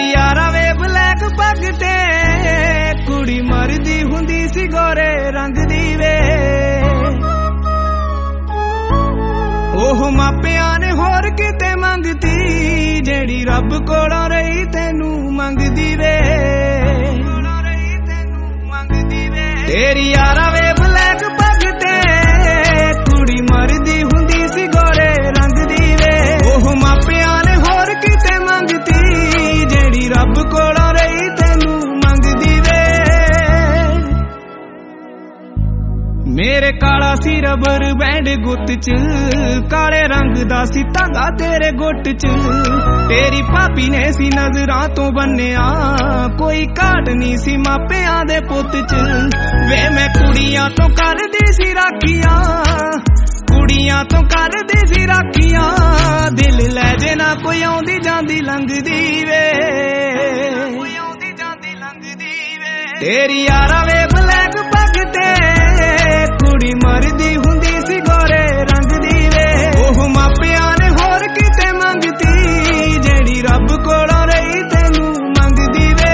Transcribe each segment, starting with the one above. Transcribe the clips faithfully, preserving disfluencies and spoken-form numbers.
तेरी यारा वे ब्लैक पग ते कुड़ी मरदी हुंदी सी गोरे रंग दी वे ओह मापियां ने होर किते मंगती जेड़ी रब कोलों रही तैनू मंगदी वे तेरी यारा वे ब्लैक पग ते कुड़ी मरदी हुंदी सी गोरे रंग दी वे ओह मापियां ने होर किते मंगती जेड़ी रब कोलों रही तैनू मंगदी वे मेरे काला सी रबर बैंड गुत्त च काले रंग दा सी धागा तेरे गुट च तेरी भाभी ने सी नजरां तो बन्निया कोई घाट नहीं सी मापियां दे पुत च वे मैं कुड़ियां तो करदी सी राखियां कुड़ियां तो करदी सी राखियां दिल लै जे ना कोई आउंदी जांदी लंघदी वे कोई आउंदी जांदी लंघदी वे तेरी यारा वे ब्लैक पग ते कुड़ी मरदी हुंदी सी गोरे रंग दी वे ओह मापियां ने होर किते मंगती जेड़ी रब कोलों रही तैनू मंगदी वे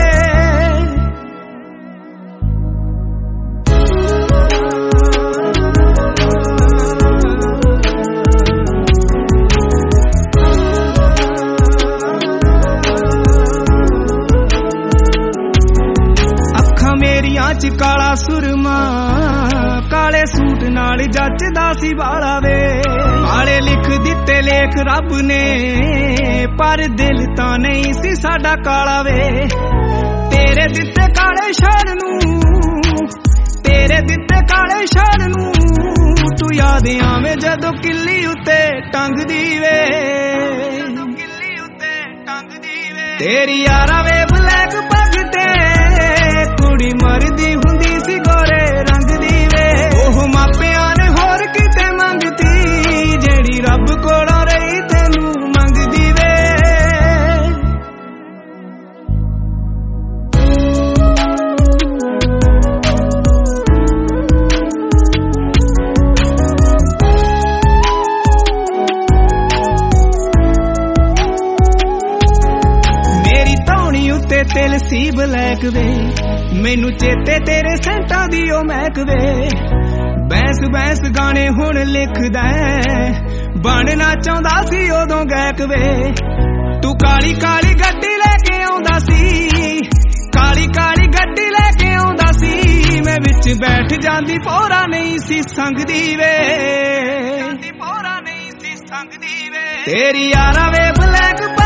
अखां मेरियां च काला सुरमा काले सूट नाल जचदा सी वाला वे काले लिख दिते लेख रब ने पर दिल तां नहीं सी साडा काला वे तेरे दिते काले शान नू तेरे दिते काले शान नू तू याद आवे जदों किल्ली उत्ते टंगदी वे किल्ली उत्ते टंगदी वे तेरी यारा वे ब्लैक पग ते कुड़ी मरदी हुंदी सी गोरे रंग दी वे ओह मापियां ने होर किते मंगती जेड़ी रब कोलों रही तैनू मंगदी वे मेरी धौनी उत्ते तिल सी ब्लैक वे मैनू चेते तेरे सेंटां दी ओ महक वे बैंस बैंस गाने हुण लिखदा बनना चाहुंदा सी उदों गैक वे तू काली काली गड्डी लैके आउंदा सी काली काली गड्डी लैके आउंदा सी मैं विच बैठ जांदी पोरा नहीं सी संगदी वे पोरा नहीं सी संगदी वे तेरी यारा वे ब्लैक